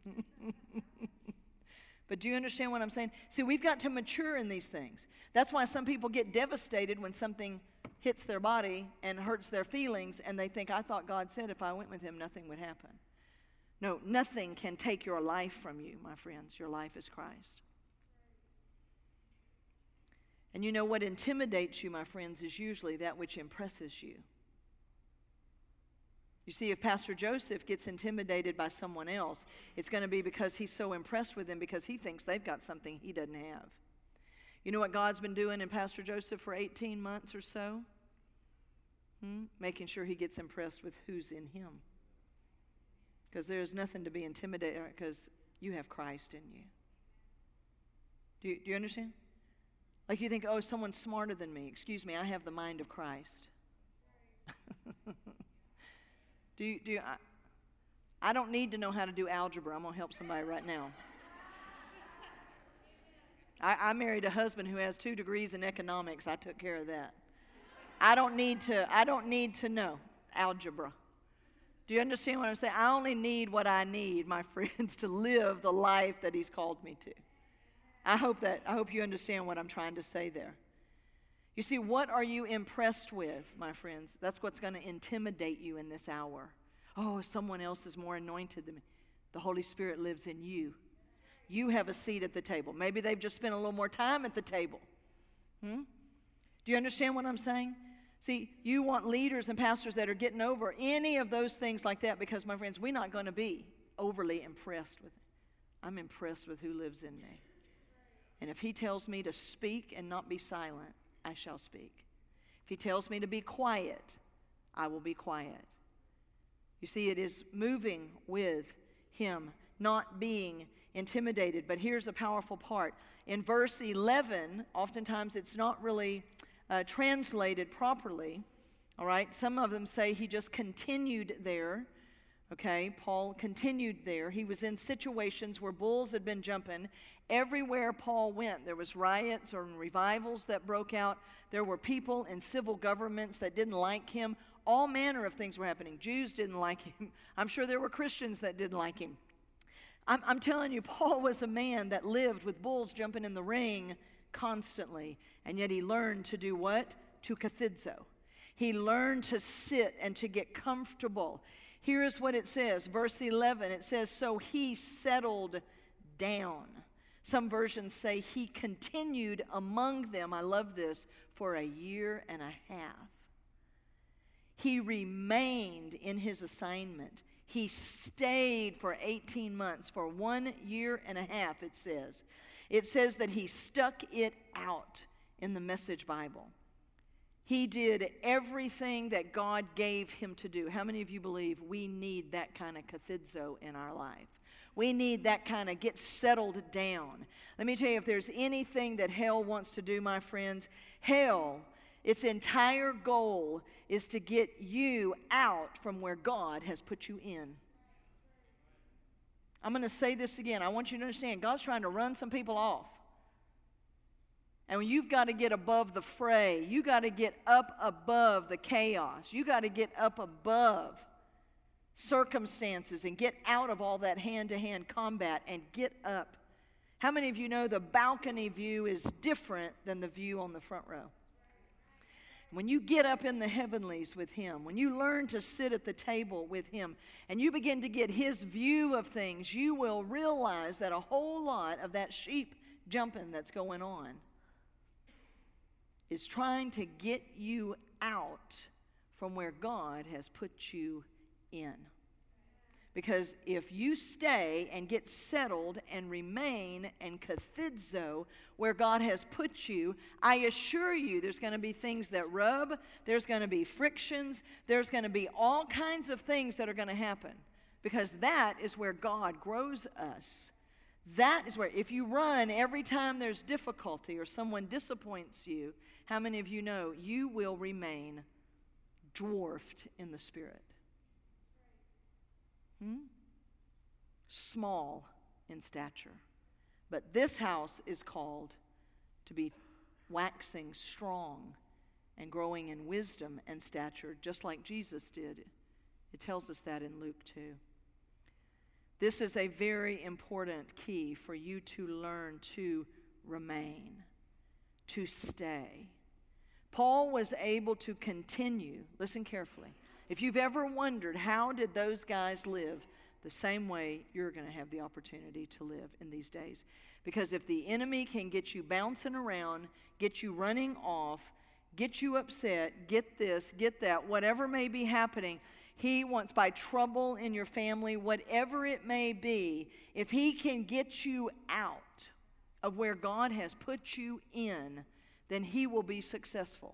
But do you understand what I'm saying? See, we've got to mature in these things. That's why some people get devastated when something hits their body and hurts their feelings, and they think, I thought God said if I went with him, nothing would happen. No, nothing can take your life from you, my friends. Your life is Christ. And you know what intimidates you, my friends, is usually that which impresses you. You see, if Pastor Joseph gets intimidated by someone else, it's going to be because he's so impressed with them because he thinks they've got something he doesn't have. You know what God's been doing in Pastor Joseph for eighteen months or so? Hmm? Making sure he gets impressed with who's in him. Because there's nothing to be intimidated because you have Christ in you. Do you, do you understand? Like you think, oh, someone's smarter than me. Excuse me, I have the mind of Christ. do you, do you, I, I don't need to know how to do algebra. I'm going to help somebody right now. I, I married a husband who has two degrees in economics. I took care of that. I don't need to, I don't need to know algebra. Do you understand what I'm saying? I only need what I need, my friends, to live the life that He's called me to. I hope that, I hope you understand what I'm trying to say there. You see, what are you impressed with, my friends? That's what's going to intimidate you in this hour. Oh, someone else is more anointed than me. The Holy Spirit lives in you. You have a seat at the table. Maybe they've just spent a little more time at the table. Hmm? Do you understand what I'm saying? See, you want leaders and pastors that are getting over any of those things like that because, my friends, we're not going to be overly impressed with it. I'm impressed with who lives in me. And if He tells me to speak and not be silent, I shall speak. If He tells me to be quiet, I will be quiet. You see, it is moving with Him, not being intimidated. But here's a powerful part. In verse eleven, oftentimes it's not really uh, translated properly. All right, some of them say He just continued there. Okay, Paul continued there. He was in situations where bulls had been jumping. Everywhere Paul went, there was riots or revivals that broke out. There were people in civil governments that didn't like him. All manner of things were happening. Jews didn't like him. I'm sure there were Christians that didn't like him. I'm, I'm telling you, Paul was a man that lived with bulls jumping in the ring constantly. And yet he learned to do what? To kathidzo. He learned to sit and to get comfortable. Here's what it says, verse eleven. It says, so he settled down. Some versions say he continued among them, I love this, for a year and a half. He remained in his assignment. He stayed for eighteen months, for one year and a half, it says. It says that he stuck it out in the Message Bible. He did everything that God gave him to do. How many of you believe we need that kind of kathidzo in our life? We need that kind of get settled down. Let me tell you, if there's anything that hell wants to do, my friends, hell, its entire goal is to get you out from where God has put you in. I'm going to say this again. I want you to understand, God's trying to run some people off. And you've got to get above the fray. You got to get up above the chaos. You got to get up above circumstances and get out of all that hand-to-hand combat and get up. How many of you know the balcony view is different than the view on the front row? When you get up in the heavenlies with Him, when you learn to sit at the table with Him, and you begin to get His view of things, you will realize that a whole lot of that sheep jumping that's going on is trying to get you out from where God has put you in. Because if you stay and get settled and remain and kathidzo where God has put you, I assure you there's going to be things that rub, there's going to be frictions, there's going to be all kinds of things that are going to happen. Because that is where God grows us. That is where, if you run every time there's difficulty or someone disappoints you, how many of you know you will remain dwarfed in the Spirit? Hmm? Small in stature. But this house is called to be waxing strong and growing in wisdom and stature, just like Jesus did. It tells us that in Luke two. This is a very important key for you to learn to remain, to stay. Paul was able to continue. Listen carefully. If you've ever wondered how did those guys live, the same way you're going to have the opportunity to live in these days. Because if the enemy can get you bouncing around, get you running off, get you upset, get this, get that, whatever may be happening, he wants, by trouble in your family, whatever it may be, if he can get you out of where God has put you in, then he will be successful.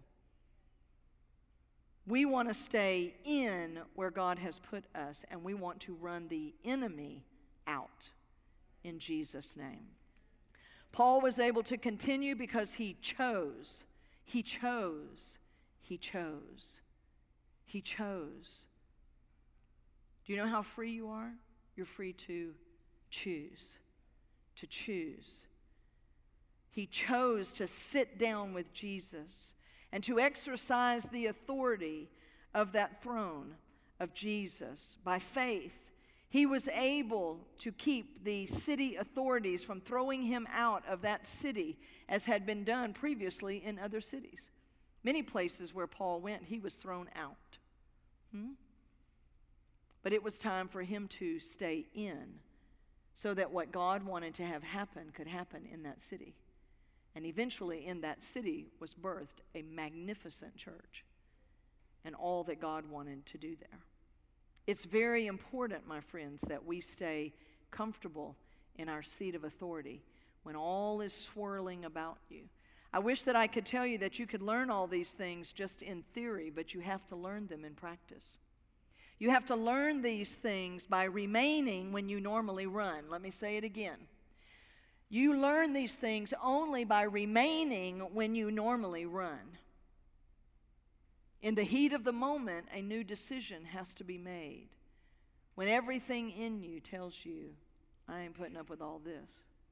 We want to stay in where God has put us, and we want to run the enemy out in Jesus' name. Paul was able to continue because he chose. He chose. He chose. He chose. Do you know how free you are? You're free to choose. To choose. He chose to sit down with Jesus and to exercise the authority of that throne of Jesus. By faith, he was able to keep the city authorities from throwing him out of that city, as had been done previously in other cities. Many places where Paul went, he was thrown out. Hmm? But it was time for him to stay in, so that what God wanted to have happen could happen in that city. And eventually in that city was birthed a magnificent church and all that God wanted to do there. It's very important, my friends, that we stay comfortable in our seat of authority when all is swirling about you. I wish that I could tell you that you could learn all these things just in theory, but you have to learn them in practice. You have to learn these things by remaining when you normally run. Let me say it again. You learn these things only by remaining when you normally run. In the heat of the moment, a new decision has to be made. When everything in you tells you, I ain't putting up with all this.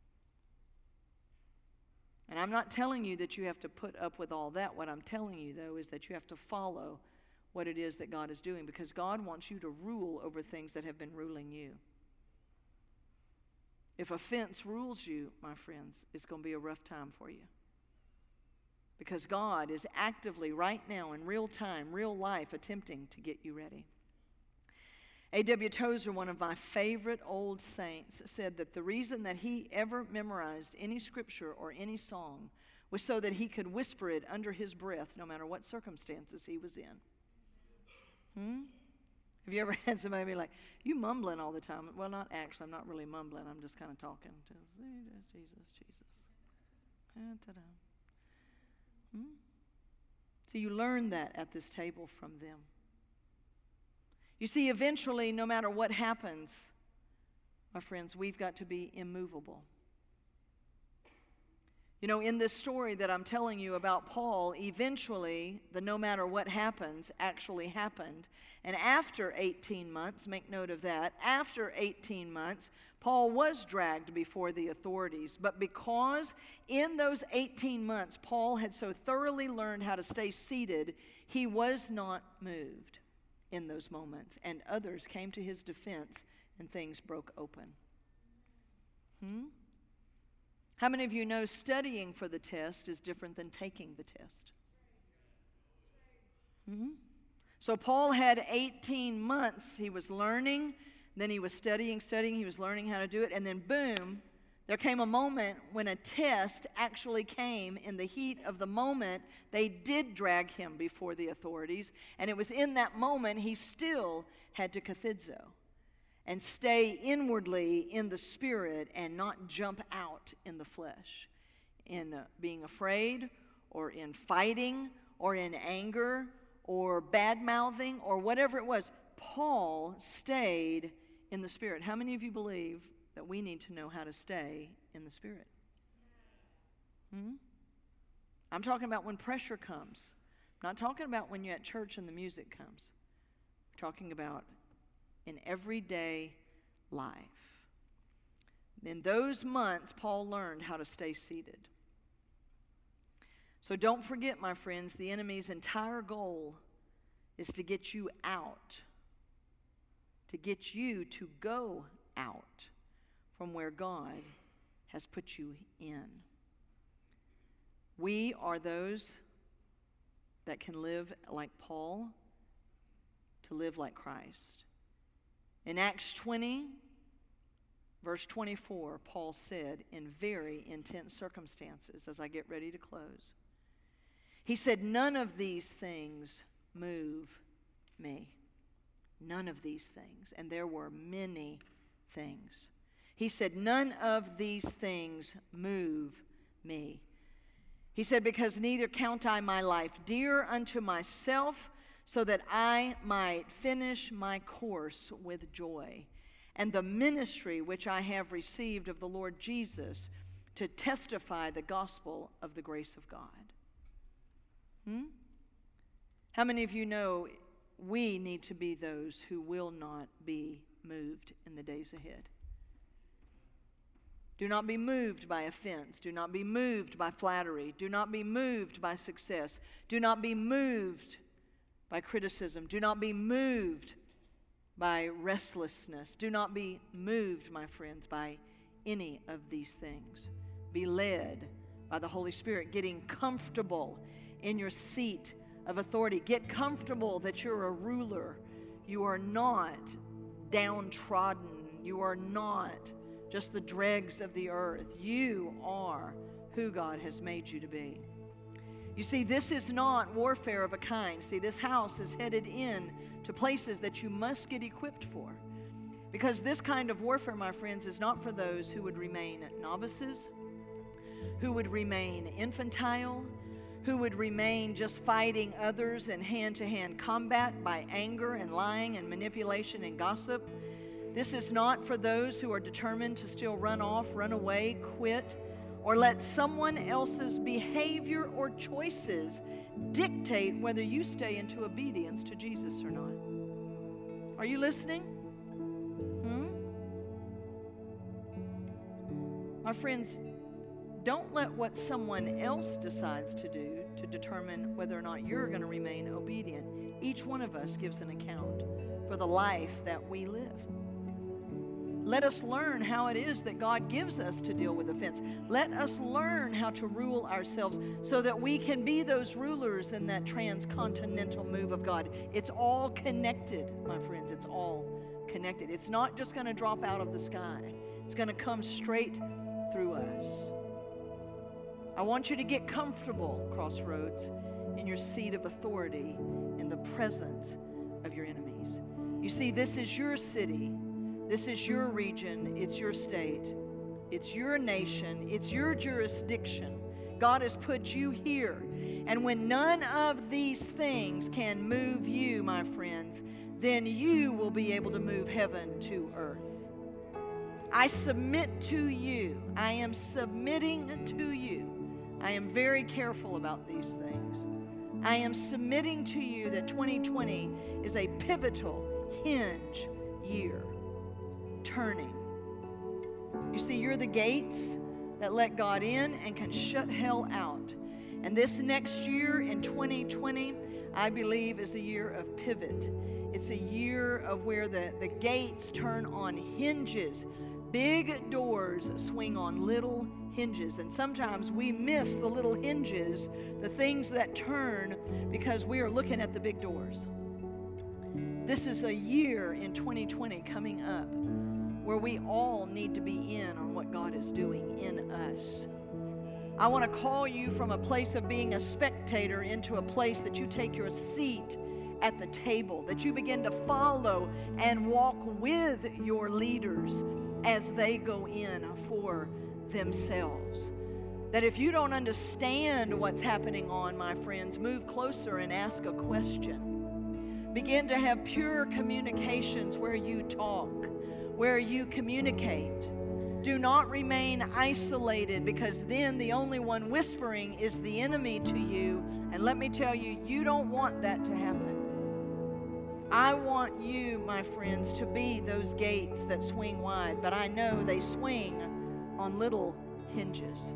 And I'm not telling you that you have to put up with all that. What I'm telling you, though, is that you have to follow what it is that God is doing, because God wants you to rule over things that have been ruling you. If offense rules you, my friends, it's going to be a rough time for you. Because God is actively, right now, in real time, real life, attempting to get you ready. A W Tozer, one of my favorite old saints, said that the reason that he ever memorized any scripture or any song was so that he could whisper it under his breath no matter what circumstances he was in. Hmm? Have you ever had somebody be like, you mumbling all the time? Well, not actually. I'm not really mumbling. I'm just kind of talking. Jesus, Jesus, Jesus. Hmm? So you learn that at this table from them. You see, eventually, no matter what happens, my friends, we've got to be immovable. You know, in this story that I'm telling you about Paul, eventually, the no matter what happens actually happened. And after eighteen months, make note of that, after eighteen months, Paul was dragged before the authorities. But because in those eighteen months, Paul had so thoroughly learned how to stay seated, he was not moved in those moments. And others came to his defense, and things broke open. Hmm? How many of you know studying for the test is different than taking the test? Mm-hmm. So Paul had eighteen months. He was learning, then he was studying, studying, he was learning how to do it, and then boom, there came a moment when a test actually came. In the heat of the moment, they did drag him before the authorities, and it was in that moment he still had to kathidzo and stay inwardly in the spirit and not jump out in the flesh, in uh, being afraid or in fighting or in anger or bad-mouthing or whatever it was. Paul stayed in the spirit. How many of you believe that we need to know how to stay in the spirit? Hmm? I'm talking about when pressure comes. I'm not talking about when you're at church and the music comes. I'm talking about in everyday life. In those months, Paul learned how to stay seated. So don't forget, my friends, the enemy's entire goal is to get you out, to get you to go out from where God has put you in. We are those that can live like Paul, to live like Christ. In Acts twenty, verse twenty-four, Paul said, in very intense circumstances, as I get ready to close, he said, none of these things move me. None of these things. And there were many things. He said, none of these things move me. He said, because neither count I my life dear unto myself, so that I might finish my course with joy, and the ministry which I have received of the Lord Jesus, to testify the gospel of the grace of God? Hmm? How many of you know we need to be those who will not be moved in the days ahead? Do not be moved by offense. Do not be moved by flattery. Do not be moved by success. Do not be moved by criticism. Do not be moved by restlessness. Do not be moved, my friends, by any of these things. Be led by the Holy Spirit, getting comfortable in your seat of authority. Get comfortable that you're a ruler. You are not downtrodden. You are not just the dregs of the earth. You are who God has made you to be. You see, this is not warfare of a kind. See, this house is headed in to places that you must get equipped for. Because this kind of warfare, my friends, is not for those who would remain novices, who would remain infantile, who would remain just fighting others in hand-to-hand combat by anger and lying and manipulation and gossip. This is not for those who are determined to still run off, run away, quit, or let someone else's behavior or choices dictate whether you stay into obedience to Jesus or not. Are you listening? Hmm? My friends, don't let what someone else decides to do to determine whether or not you're going to remain obedient. Each one of us gives an account for the life that we live. Let us learn how it is that God gives us to deal with offense. Let us learn how to rule ourselves so that we can be those rulers in that transcontinental move of God. It's all connected, my friends. It's all connected. It's not just going to drop out of the sky. It's going to come straight through us. I want you to get comfortable, Crossroads, in your seat of authority in the presence of your enemies. You see, this is your city. This is your region. It's your state. It's your nation. It's your jurisdiction. God has put you here. And when none of these things can move you, my friends, then you will be able to move heaven to earth. I submit to you. I am submitting to you. I am very careful about these things. I am submitting to you that twenty twenty is a pivotal hinge year. Turning. You see, you're the gates that let God in and can shut hell out. And this next year in twenty twenty, I believe, is a year of pivot. It's a year of where the, the gates turn on hinges. Big doors swing on little hinges. And sometimes we miss the little hinges, the things that turn, because we are looking at the big doors. This is a year in twenty twenty coming up where we all need to be in on what God is doing in us. I want to call you from a place of being a spectator into a place that you take your seat at the table, that you begin to follow and walk with your leaders as they go in for themselves. That if you don't understand what's happening on, my friends, move closer and ask a question. Begin to have pure communications where you talk, where you communicate. Do not remain isolated, because then the only one whispering is the enemy to you. And let me tell you, you don't want that to happen. I want you, my friends, to be those gates that swing wide, but I know they swing on little hinges.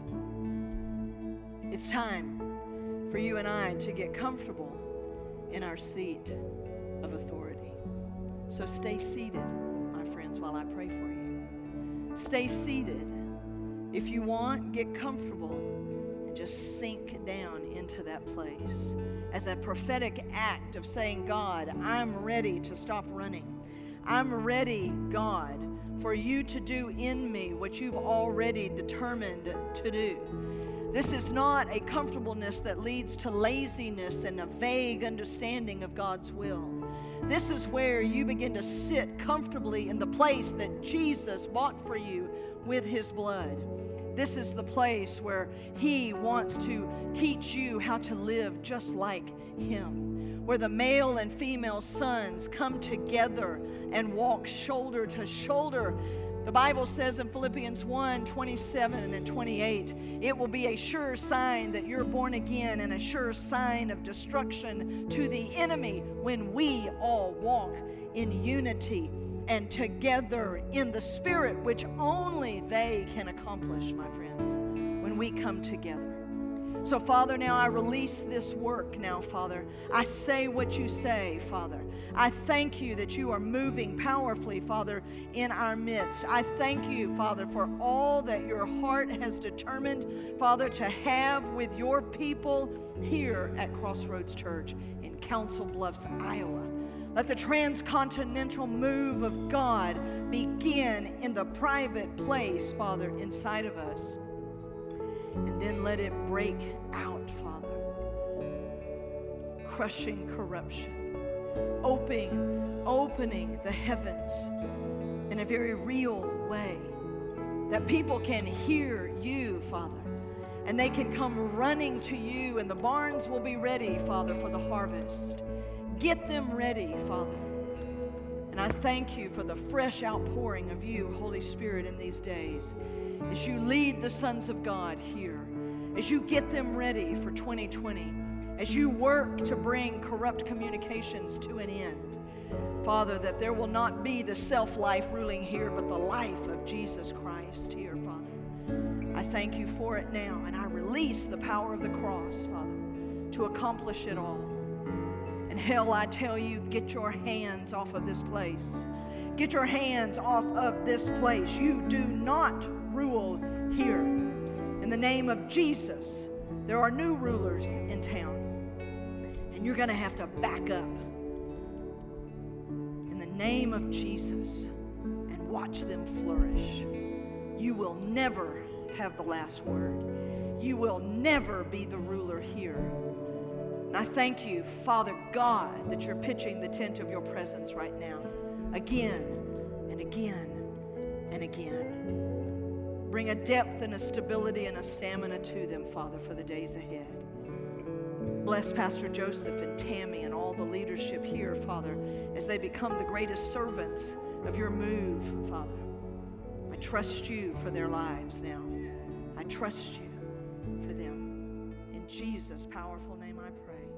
It's time for you and I to get comfortable in our seat of authority. So stay seated, my friends, while I pray for you. Stay seated. If you want, get comfortable and just sink down into that place as a prophetic act of saying, God, I'm ready to stop running. I'm ready, God, for you to do in me what you've already determined to do. This is not a comfortableness that leads to laziness and a vague understanding of God's will. This is where you begin to sit comfortably in the place that Jesus bought for you with his blood. This is the place where he wants to teach you how to live just like him, where the male and female sons come together and walk shoulder to shoulder, The Bible says in Philippians one, twenty-seven and twenty-eight, it will be a sure sign that you're born again and a sure sign of destruction to the enemy when we all walk in unity and together in the Spirit, which only they can accomplish, my friends, when we come together. So, Father, now I release this work now, Father. I say what you say, Father. I thank you that you are moving powerfully, Father, in our midst. I thank you, Father, for all that your heart has determined, Father, to have with your people here at Crossroads Church in Council Bluffs, Iowa. Let the transcontinental move of God begin in the private place, Father, inside of us. And then let it break out, Father. Crushing corruption. Opening, opening the heavens in a very real way. That people can hear you, Father. And they can come running to you, and the barns will be ready, Father, for the harvest. Get them ready, Father. And I thank you for the fresh outpouring of you, Holy Spirit, in these days. As you lead the sons of God here, as you get them ready for twenty twenty, as you work to bring corrupt communications to an end, Father, that there will not be the self-life ruling here, but the life of Jesus Christ here, Father. I thank you for it now, and I release the power of the cross, Father, to accomplish it all. And hell, I tell you, get your hands off of this place. Get your hands off of this place. You do not rule here. In the name of Jesus, there are new rulers in town. And you're going to have to back up. In the name of Jesus, and watch them flourish. You will never have the last word. You will never be the ruler here. And I thank you, Father God, that you're pitching the tent of your presence right now. Again and again and again. Bring a depth and a stability and a stamina to them, Father, for the days ahead. Bless Pastor Joseph and Tammy and all the leadership here, Father, as they become the greatest servants of your move, Father. I trust you for their lives now. I trust you for them. In Jesus' powerful name I pray.